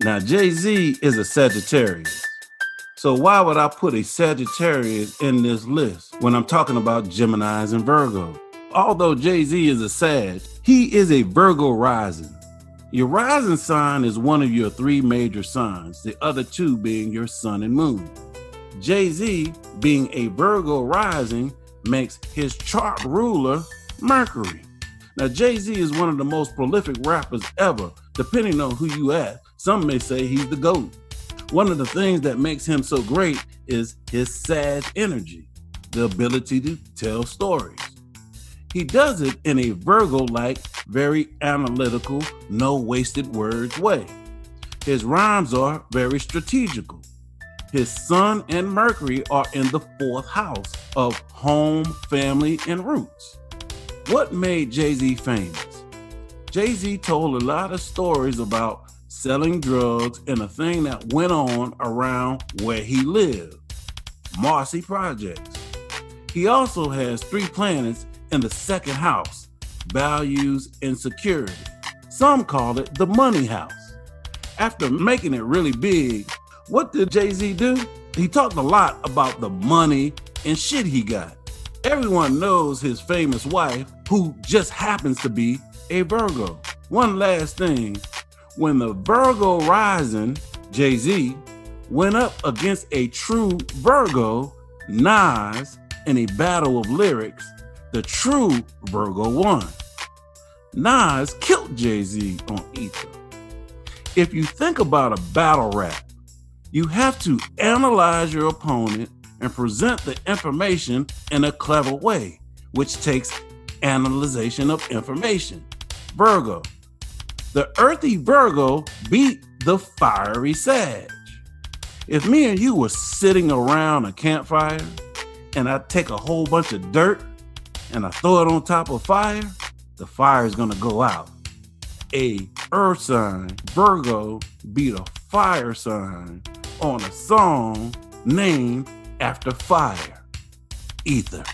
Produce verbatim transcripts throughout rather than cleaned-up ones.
Now, Jay-Z is a Sagittarius. So why would I put a Sagittarius in this list when I'm talking about Geminis and Virgo? Although Jay-Z is a Sag, he is a Virgo rising. Your rising sign is one of your three major signs, the other two being your sun and moon. Jay-Z, being a Virgo rising, makes his chart ruler Mercury. Now, Jay-Z is one of the most prolific rappers ever, depending on who you ask. Some may say he's the GOAT. One of the things that makes him so great is his Sag energy, the ability to tell stories. He does it in a Virgo-like, very analytical, no wasted words way. His rhymes are very strategical. His Sun and Mercury are in the fourth house of home, family, and roots. What made Jay-Z famous? Jay-Z told a lot of stories about selling drugs and a thing that went on around where he lived, Marcy Projects. He also has three planets in the second house, values and security. Some call it the money house. After making it really big, what did Jay-Z do? He talked a lot about the money and shit he got. Everyone knows his famous wife, who just happens to be a Virgo. One last thing, when the Virgo rising, Jay-Z, went up against a true Virgo, Nas, in a battle of lyrics, the true Virgo won. Nas killed Jay-Z on Ether. If you think about a battle rap, you have to analyze your opponent and present the information in a clever way, which takes analyzation of information. Virgo. The earthy Virgo beat the fiery Sag. If me and you were sitting around a campfire and I take a whole bunch of dirt and I throw it on top of fire, the fire is gonna go out. A earth sign, Virgo, beat a fire sign on a song named after fire, Ether.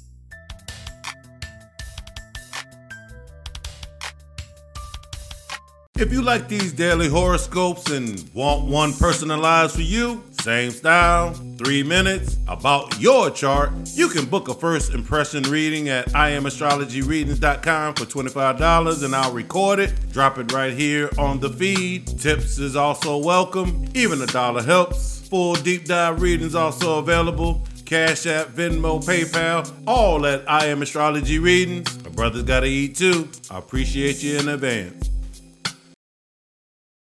If you like these daily horoscopes and want one personalized for you, same style, three minutes, about your chart, you can book a first impression reading at I am astrology readings dot com for twenty-five dollars and I'll record it, drop it right here on the feed. Tips is also welcome, even a dollar helps. Full deep dive readings also available. Cash App, Venmo, PayPal, all at I Am Astrology Readings. My brother's gotta eat too. I appreciate you in advance.